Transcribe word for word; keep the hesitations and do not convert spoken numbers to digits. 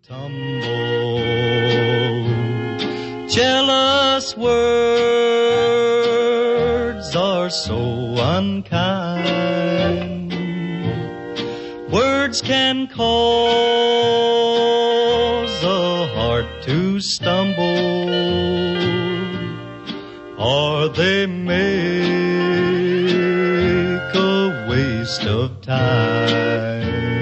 Jealous words are so unkind. Words can cause a heart to stumble, or they make a waste of time.